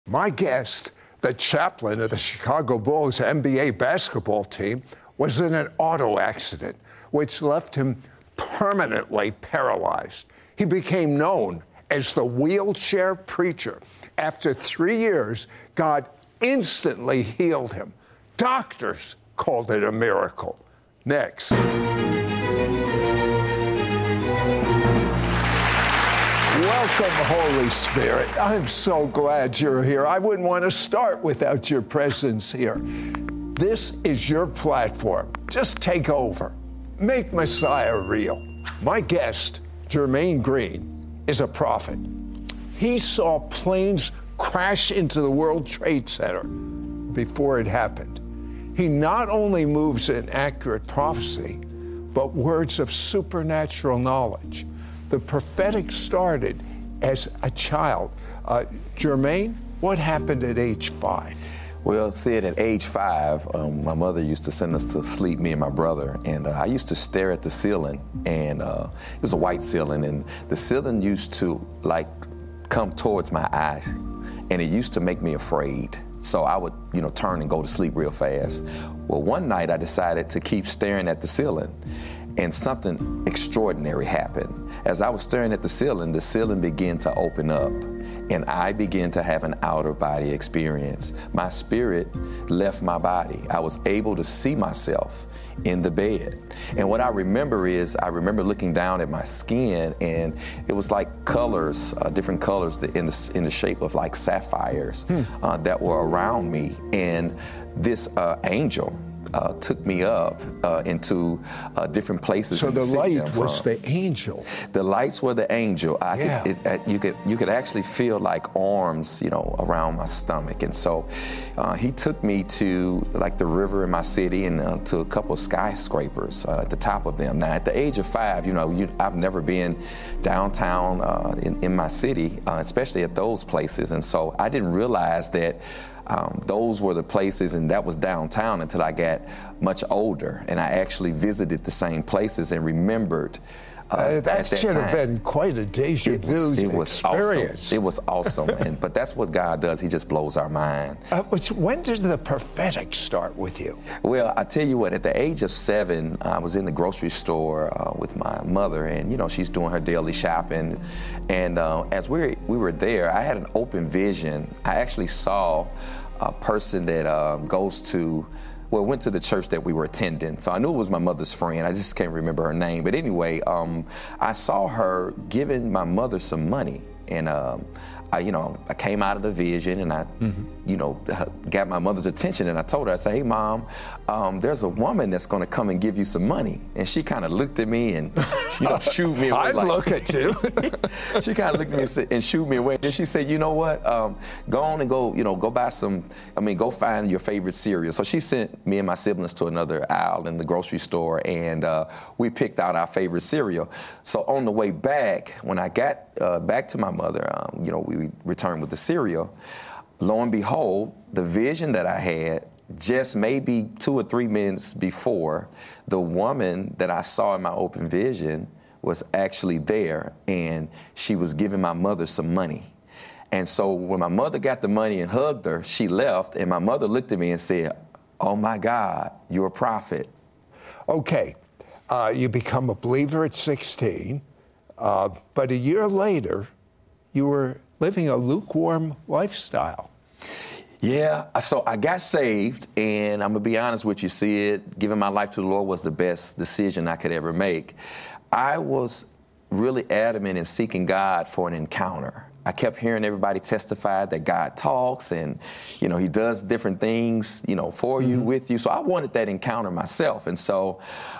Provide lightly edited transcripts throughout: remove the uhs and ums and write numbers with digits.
My guest, the chaplain of the Chicago Bulls NBA basketball team, was in an auto accident, which left him permanently paralyzed. He became known as the wheelchair preacher. After 3 years, God instantly healed him. Doctors called it a miracle. Next. Welcome, Holy Spirit. I'm so glad you're here. I wouldn't want to start without your presence here. This is your platform. Just take over. Make Messiah real. My guest, Jermaine Greene, is a prophet. He saw planes crash into the World Trade Center before it happened. He not only moves in accurate prophecy, but words of supernatural knowledge. The prophetic started as a child. Jermaine, what happened at age 5? Well, Sid, at age 5, my mother used to send us to sleep, me and my brother, and I used to stare at the ceiling, and it was a white ceiling, and the ceiling used to, come towards my eyes, and it used to make me afraid. So I would, turn and go to sleep real fast. Well, one night I decided to keep staring at the ceiling, and something extraordinary happened. As I was staring at the ceiling began to open up, and I began to have an outer-body experience. My spirit left my body. I was able to see myself in the bed. And what I remember looking down at my skin, and it was like colors, different colors in the shape of like sapphires that were around me. And this angel took me up into different places. So the light was the angel. The lights were the angel. You could actually feel like arms, around my stomach. And so he took me to like the river in my city and to a couple of skyscrapers at the top of them. Now at the age of 5, I've never been downtown in my city, especially at those places. And so I didn't realize that those were the places, and that was downtown until I got much older, and I actually visited the same places and remembered. That should have been quite a deja vu experience. Awesome. It was awesome, but that's what God does. He just blows our mind. When did the prophetic start with you? Well, I tell you what, at the age of 7, I was in the grocery store with my mother, and she's doing her daily shopping. And as we were there, I had an open vision. I actually saw a person that went to the church that we were attending. So I knew it was my mother's friend. I just can't remember her name. But anyway, I saw her giving my mother some money. And I came out of the vision, and I, got my mother's attention, and I told her, I said, "Hey, Mom, there's a woman that's going to come and give you some money." And she kind of looked at me and, shooed me away. I'd look at you. She kind of looked at me and shooed me away. Then she said, "You know what? Go on and go find your favorite cereal." So she sent me and my siblings to another aisle in the grocery store, and we picked out our favorite cereal. So on the way back, when I got back to my mother, we returned with the cereal. Lo and behold, the vision that I had, just maybe 2 or 3 minutes before, the woman that I saw in my open vision was actually there, and she was giving my mother some money. And so when my mother got the money and hugged her, she left, and my mother looked at me and said, "Oh my God, you're a prophet." Okay, you become a believer at 16, but a year later, you were living a lukewarm lifestyle. Yeah, so I got saved, and I'm going to be honest with you, Sid, giving my life to the Lord was the best decision I could ever make. I was really adamant in seeking God for an encounter. I kept hearing everybody testify that God talks and, he does different things, for you, with you. So I wanted that encounter myself. And so,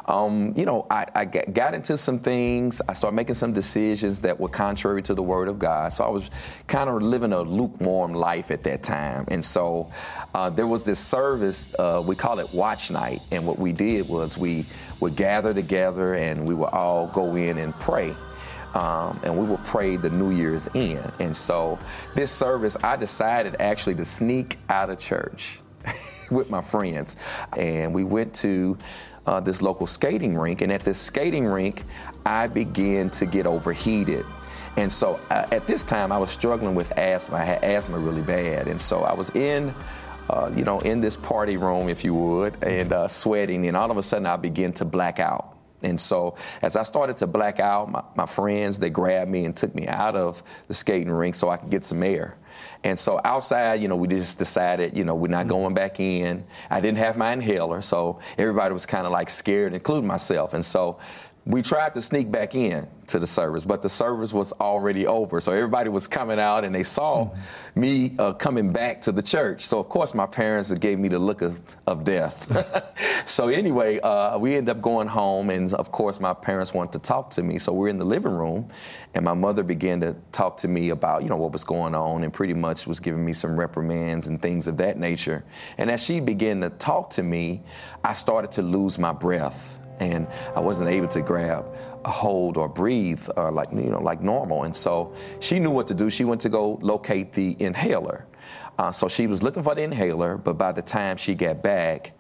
I got into some things. I started making some decisions that were contrary to the Word of God. So I was kind of living a lukewarm life at that time. And so there was this service, we call it Watch Night. And what we did was we would gather together and we would all go in and pray. And we would pray the New Year's in. And so this service, I decided actually to sneak out of church with my friends. And we went to this local skating rink. And at this skating rink, I began to get overheated. And so at this time, I was struggling with asthma. I had asthma really bad. And so I was in this party room, if you would, and sweating. And all of a sudden, I began to black out. And so as I started to black out, my friends, they grabbed me and took me out of the skating rink so I could get some air. And so outside, we just decided, we're not going back in. I didn't have my inhaler, so everybody was kind of like scared, including myself. And so we tried to sneak back in to the service, but the service was already over. So everybody was coming out, and they saw me coming back to the church. So, of course, my parents gave me the look of death. So anyway, we ended up going home, and, of course, my parents wanted to talk to me. So we're in the living room, and my mother began to talk to me about, what was going on, and pretty much was giving me some reprimands and things of that nature. And as she began to talk to me, I started to lose my breath. And I wasn't able to grab a hold or breathe like normal. And so she knew what to do. She went to go locate the inhaler. So she was looking for the inhaler, but by the time she got back,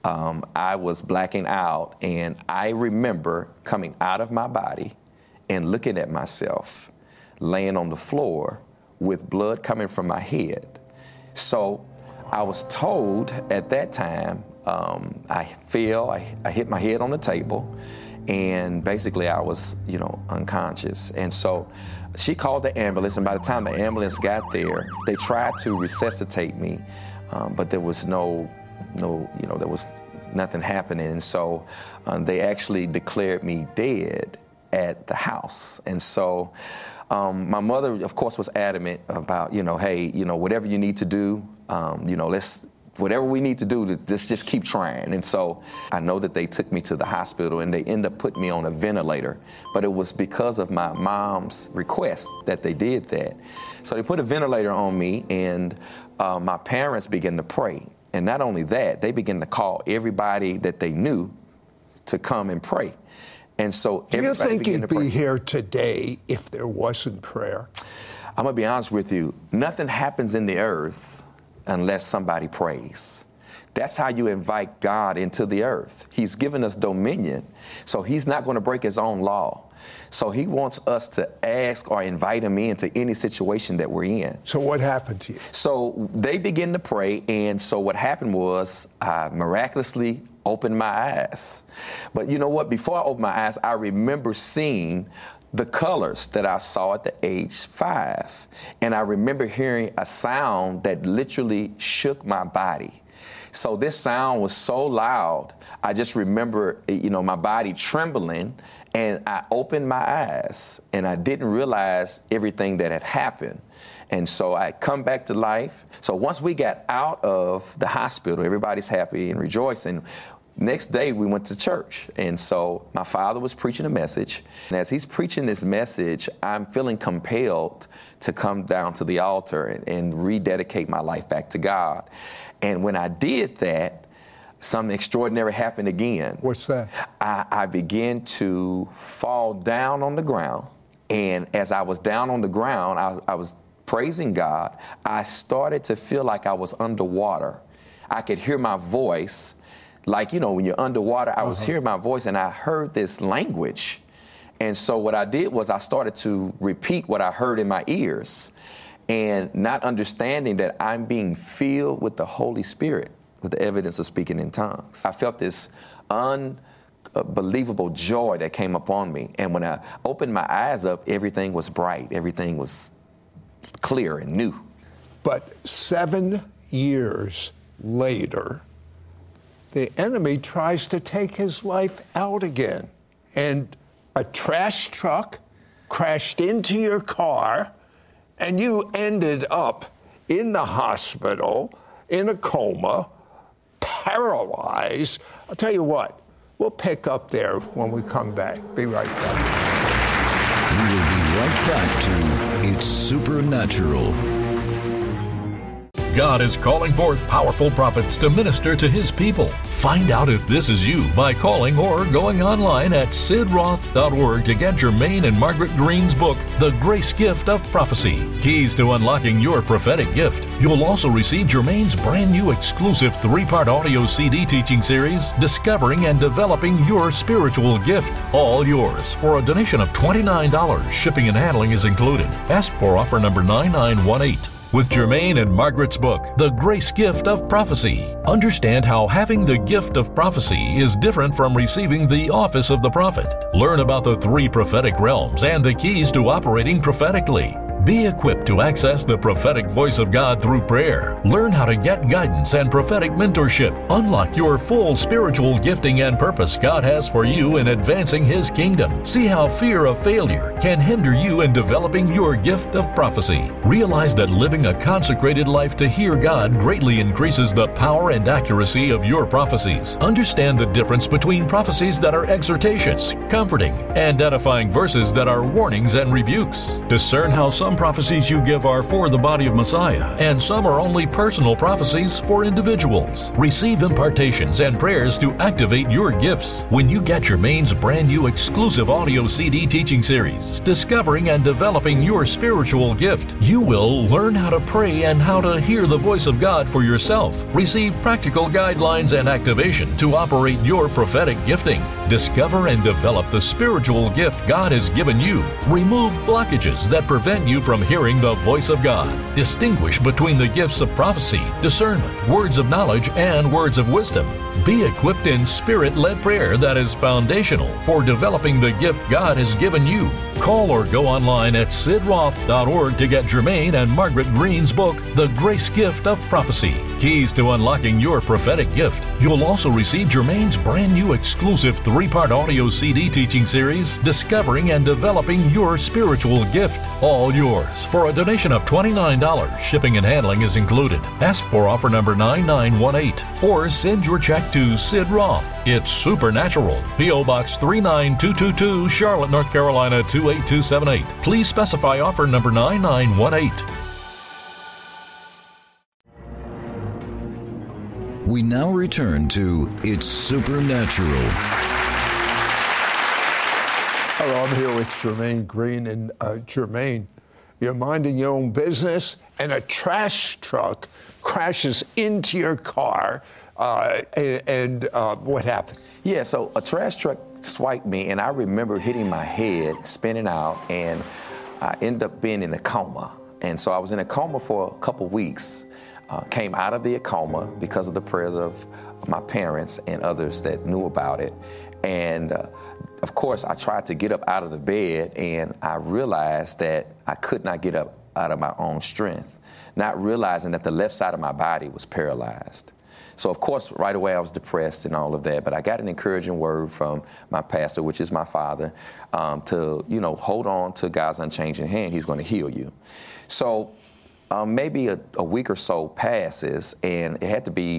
I was blacking out. And I remember coming out of my body and looking at myself, laying on the floor with blood coming from my head. So I was told at that time, I fell, I hit my head on the table, and basically I was, unconscious. And so she called the ambulance, and by the time the ambulance got there, they tried to resuscitate me, but there was there was nothing happening. And so they actually declared me dead at the house. And so my mother, of course, was adamant about, hey, whatever you need to do, whatever we need to do, just keep trying. And so I know that they took me to the hospital, and they ended up putting me on a ventilator. But it was because of my mom's request that they did that. So they put a ventilator on me, and my parents began to pray. And not only that, they began to call everybody that they knew to come and pray. And so do you think you'd be here today if there wasn't prayer? I'm going to be honest with you. Nothing happens in the earth unless somebody prays. That's how you invite God into the earth. He's given us dominion, so he's not going to break his own law. So he wants us to ask or invite him into any situation that we're in. So what happened to you? So they began to pray, and so what happened was I miraculously opened my eyes. But you know what? Before I opened my eyes, I remember seeing the colors that I saw at the age 5. And I remember hearing a sound that literally shook my body. So this sound was so loud, I just remember, my body trembling, and I opened my eyes, and I didn't realize everything that had happened. And so I come back to life. So once we got out of the hospital, everybody's happy and rejoicing. Next day, we went to church, and so my father was preaching a message. And as he's preaching this message, I'm feeling compelled to come down to the altar and rededicate my life back to God. And when I did that, something extraordinary happened again. What's that? I began to fall down on the ground, and as I was down on the ground, I was praising God. I started to feel like I was underwater. I could hear my voice. Like, when you're underwater, I was hearing my voice, and I heard this language. And so what I did was I started to repeat what I heard in my ears, and not understanding that I'm being filled with the Holy Spirit, with the evidence of speaking in tongues. I felt this unbelievable joy that came upon me. And when I opened my eyes up, everything was bright. Everything was clear and new. But 7 years later, the enemy tries to take his life out again. And a trash truck crashed into your car, and you ended up in the hospital, in a coma, paralyzed. I'll tell you what, we'll pick up there when we come back. Be right back. We will be right back to It's Supernatural. God is calling forth powerful prophets to minister to His people. Find out if this is you by calling or going online at sidroth.org to get Jermaine and Margaret Green's book, The Grace Gift of Prophecy, Keys to Unlocking Your Prophetic Gift. You'll also receive Jermaine's brand new exclusive 3-part audio CD teaching series, Discovering and Developing Your Spiritual Gift, all yours for a donation of $29. Shipping and handling is included. Ask for offer number 9918. With Jermaine and Margaret's book, The Grace Gift of Prophecy, understand how having the gift of prophecy is different from receiving the office of the prophet. Learn about the 3 prophetic realms and the keys to operating prophetically. Be equipped to access the prophetic voice of God through prayer. Learn how to get guidance and prophetic mentorship. Unlock your full spiritual gifting and purpose God has for you in advancing His kingdom. See how fear of failure can hinder you in developing your gift of prophecy. Realize that living a consecrated life to hear God greatly increases the power and accuracy of your prophecies. Understand the difference between prophecies that are exhortations, comforting, and edifying verses that are warnings and rebukes. Discern how some prophecies you give are for the body of Messiah, and some are only personal prophecies for individuals. Receive impartations and prayers to activate your gifts when you get Jermaine's brand new exclusive audio CD teaching series, Discovering and Developing Your Spiritual Gift. You will learn how to pray and how to hear the voice of God for yourself. Receive practical guidelines and activation to operate your prophetic gifting. Discover and develop the spiritual gift God has given you. Remove blockages that prevent you from hearing the voice of God. Distinguish between the gifts of prophecy, discernment, words of knowledge, and words of wisdom. Be equipped in Spirit-led prayer that is foundational for developing the gift God has given you. Call or go online at sidroth.org to get Jermaine and Margaret Green's book, The Grace Gift of Prophecy, Keys to Unlocking Your Prophetic Gift. You'll also receive Jermaine's brand new exclusive 3-part audio CD teaching series, Discovering and Developing Your Spiritual Gift, all yours for a donation of $29. Shipping and handling is included. Ask for offer number 9918 or send your check to Sid Roth. It's Supernatural, P.O. Box 39222, Charlotte, North Carolina 28278. Please specify offer number 9918. We now return to It's Supernatural. Hello, I'm here with Jermaine Green. And Jermaine, you're minding your own business and a trash truck crashes into your car. And what happened? Yeah, so a trash truck swiped me, and I remember hitting my head, spinning out, and I ended up being in a coma. And so I was in a coma for a couple weeks. Came out of the coma because of the prayers of my parents and others that knew about it. And of course, I tried to get up out of the bed, and I realized that I could not get up out of my own strength, not realizing that the left side of my body was paralyzed. So, of course, right away I was depressed and all of that, but I got an encouraging word from my pastor, which is my father, to, hold on to God's unchanging hand. He's going to heal you. So maybe a week or so passes, and it had to be,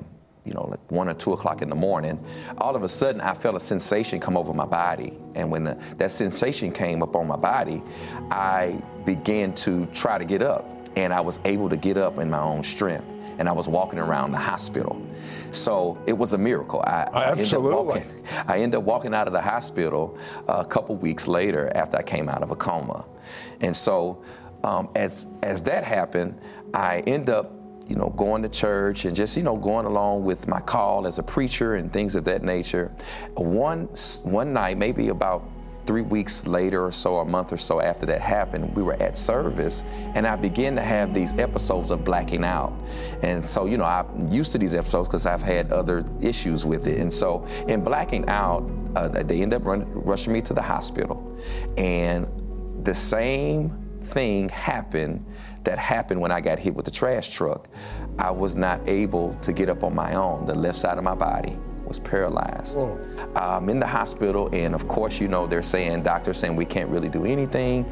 like 1 or 2 o'clock in the morning. All of a sudden, I felt a sensation come over my body. And when that sensation came up on my body, I began to try to get up, and I was able to get up in my own strength. And I was walking around the hospital. So it was a miracle. Absolutely. I ended up walking out of the hospital a couple weeks later after I came out of a coma. And so as that happened, I ended up going to church and just, going along with my call as a preacher and things of that nature. One night, maybe about 3 weeks later or so, a month or so after that happened, we were at service, and I began to have these episodes of blacking out. And so, I'm used to these episodes because I've had other issues with it. And so in blacking out, they ended up rushing me to the hospital. And the same thing happened that happened when I got hit with the trash truck. I was not able to get up on my own. The left side of my body was paralyzed. I'm in the hospital, and of course, doctors saying we can't really do anything.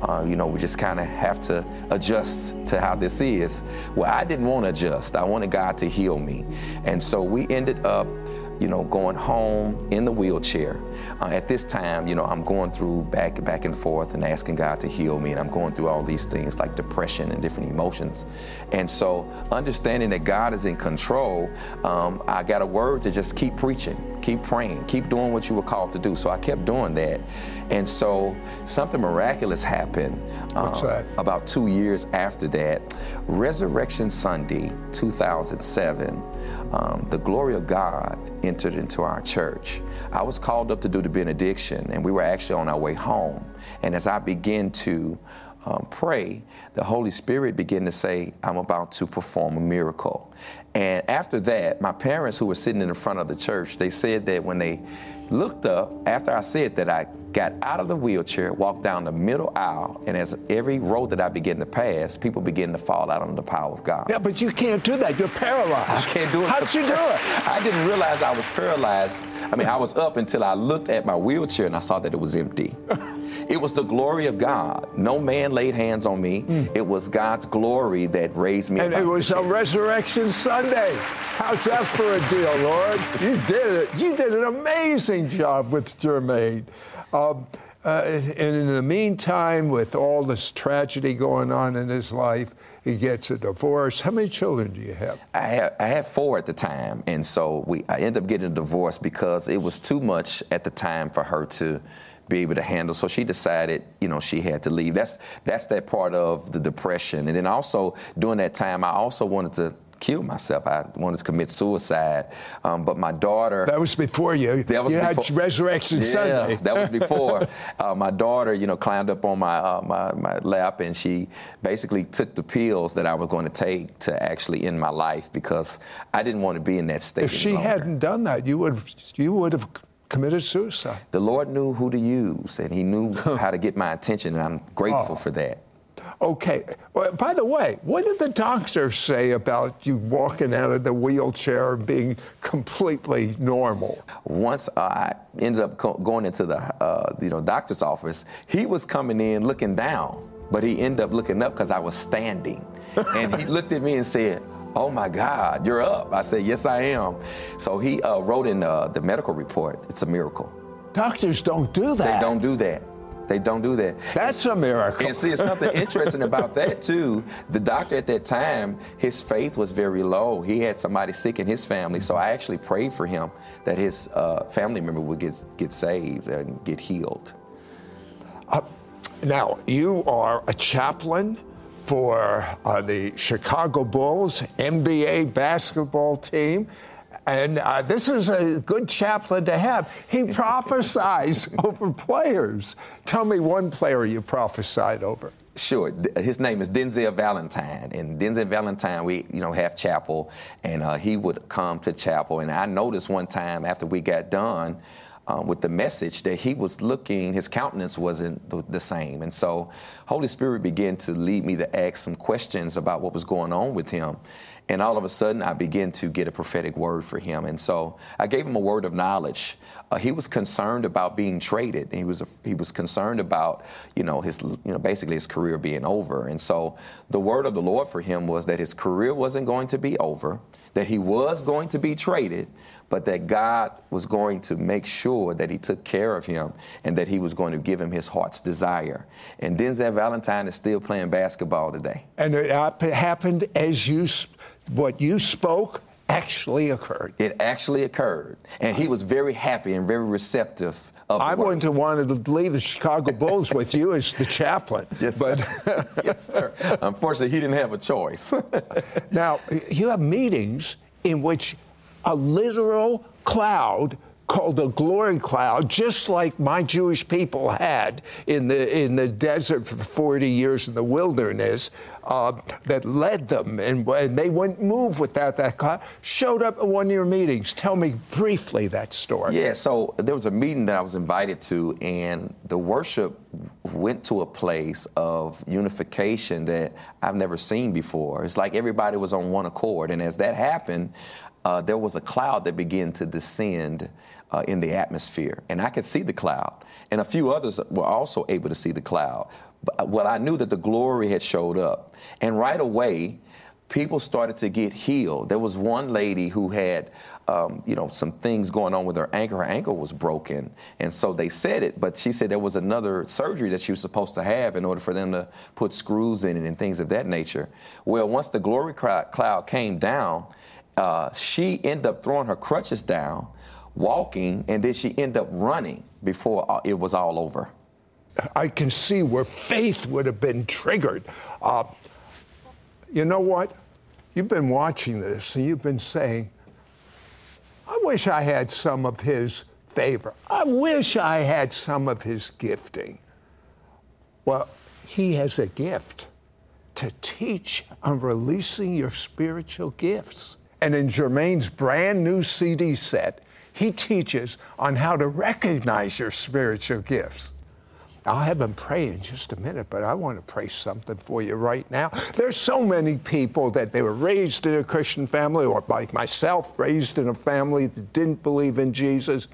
We just kind of have to adjust to how this is. Well, I didn't want to adjust. I wanted God to heal me. And so we ended up, going home in the wheelchair. At this time, I'm going through back and forth and asking God to heal me, and I'm going through all these things like depression and different emotions. And so understanding that God is in control, I got a word to just keep preaching, keep praying, keep doing what you were called to do. So I kept doing that. And so something miraculous happened. What's that? About 2 years after that, Resurrection Sunday, 2007, the glory of God entered into our church. I was called up to do the benediction, and we were actually on our way home. And as I began to pray, the Holy Spirit began to say, I'm about to perform a miracle. And after that, my parents, who were sitting in the front of the church, they said that when they looked up, after I said that, I got out of the wheelchair, walked down the middle aisle, and as every road that I began to pass, people began to fall out under the power of God. Yeah, but you can't do that. You're paralyzed. I can't do it. How'd you do it? I didn't realize I was paralyzed. I was up until I looked at my wheelchair and I saw that it was empty. It was the glory of God. No man laid hands on me. It was God's glory that raised me. And it was a Resurrection Sunday. How's that for a deal, Lord? You did it. You did an amazing job with Jermaine. And in the meantime, with all this tragedy going on in his life, he gets a divorce. How many children do you have? I had 4 at the time, and so I ended up getting a divorce because it was too much at the time for her to be able to handle. So she decided, she had to leave. That's that part of the depression. And then also during that time, I also wanted to kill myself. I wanted to commit suicide, but my daughter... That was before you. That was you before, had Resurrection Sunday. That was before. My daughter, climbed up on my lap, and she basically took the pills that I was going to take to actually end my life because I didn't want to be in that state. If she hadn't done that, you would have committed suicide. The Lord knew who to use, and He knew how to get my attention, and I'm grateful for that. Okay. Well, by the way, what did the doctors say about you walking out of the wheelchair and being completely normal? Once I ended up going into the doctor's office, he was coming in looking down, but he ended up looking up because I was standing. And he looked at me and said, "Oh my God, you're up." I said, "Yes, I am." So he wrote in the medical report, "It's a miracle." Doctors don't do that. They don't do that. They don't do that. That's a miracle. And see, it's something interesting about that, too. The doctor at that time, his faith was very low. He had somebody sick in his family, so I actually prayed for him that his family member would get saved and get healed. Now, you are a chaplain for the Chicago Bulls NBA basketball team. And this is a good chaplain to have. He prophesies over players. Tell me one player you prophesied over. Sure. His name is Denzel Valentine. And Denzel Valentine, we, have chapel, and he would come to chapel. And I noticed one time after we got done with the message that he was his countenance wasn't the same. And so Holy Spirit began to lead me to ask some questions about what was going on with him. And all of a sudden, I began to get a prophetic word for him. And so I gave him a word of knowledge. He was concerned about being traded. He was concerned about, basically his career being over. And so the word of the Lord for him was that his career wasn't going to be over, that he was going to be traded, but that God was going to make sure that He took care of him and that He was going to give him his heart's desire. And Denzel Valentine is still playing basketball today. And it happened as what you spoke actually occurred. It actually occurred. And he was very happy and very receptive of the I word. wouldn't have wanted to leave the Chicago Bulls with you as the chaplain. Yes, but sir. Yes, sir. Unfortunately, he didn't have a choice. Now, you have meetings in which a literal cloud called a glory cloud, just like my Jewish people had in the desert for 40 years in the wilderness, that led them, and they wouldn't move without that cloud, showed up at one of your meetings. Tell me briefly that story. Yeah, so there was a meeting that I was invited to, and the worship went to a place of unification that I've never seen before. It's like everybody was on one accord, and as that happened, there was a cloud that began to descend in the atmosphere. And I could see the cloud. And a few others were also able to see the cloud. But I knew that the glory had showed up. And right away, people started to get healed. There was one lady who had, some things going on with her ankle. Her ankle was broken, and so they said it, but she said there was another surgery that she was supposed to have in order for them to put screws in it and things of that nature. Well, once the glory cloud came down, she ended up throwing her crutches down, walking, and then she ended up running before it was all over. I can see where faith would have been triggered. You know what? You've been watching this and you've been saying, I wish I had some of his favor. I wish I had some of his gifting. Well, he has a gift to teach on releasing your spiritual gifts. And in Jermaine's brand new CD set, he teaches on how to recognize your spiritual gifts. I'll have him pray in just a minute, but I want to pray something for you right now. There's so many people that they were raised in a Christian family, or like myself, raised in a family that didn't believe in Jesus.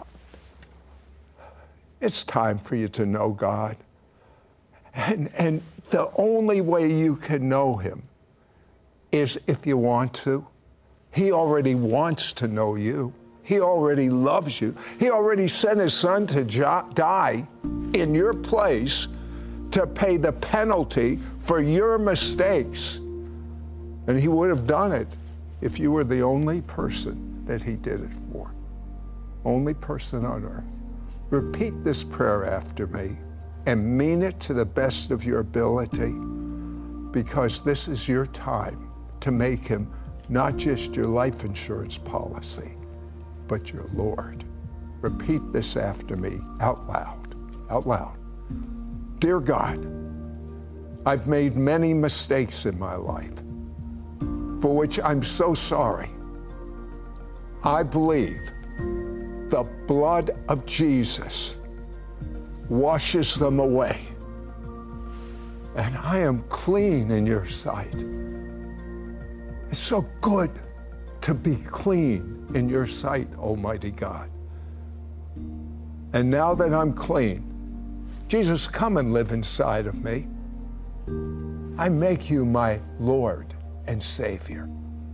It's time for you to know God. And the only way you can know him is if you want to. He already wants to know you. He already loves you. He already sent his son to die in your place to pay the penalty for your mistakes. And he would have done it if you were the only person that he did it for. Only person on earth. Repeat this prayer after me and mean it to the best of your ability, because this is your time to make him not just your life insurance policy, but your Lord. Repeat this after me out loud, out loud. Dear God, I've made many mistakes in my life, for which I'm so sorry. I believe the blood of Jesus washes them away, and I am clean in your sight. It's so good to be clean in your sight, Almighty God. And now that I'm clean, Jesus, come and live inside of me. I make you my Lord and Savior.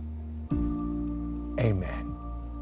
Amen.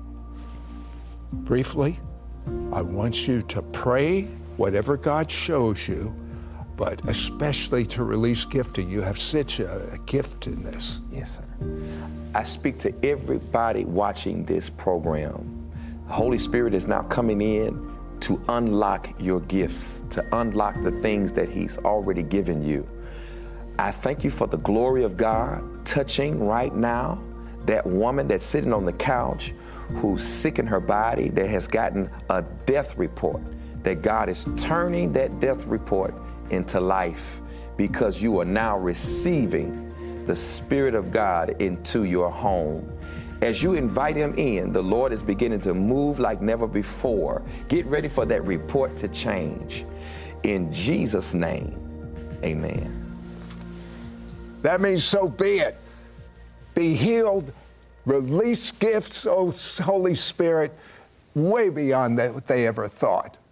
Briefly, I want you to pray whatever God shows you, but especially to release gifting. You have such a gift in this. Yes, sir. I speak to everybody watching this program. The Holy Spirit is now coming in to unlock your gifts, to unlock the things that he's already given you. I thank you for the glory of God touching right now that woman that's sitting on the couch who's sick in her body, that has gotten a death report, that God is turning that death report into life, because you are now receiving the Spirit of God into your home. As you invite him in, the Lord is beginning to move like never before. Get ready for that report to change. In Jesus' name, amen. That means so be it. Be healed, release gifts, oh Holy Spirit, way beyond what they ever thought.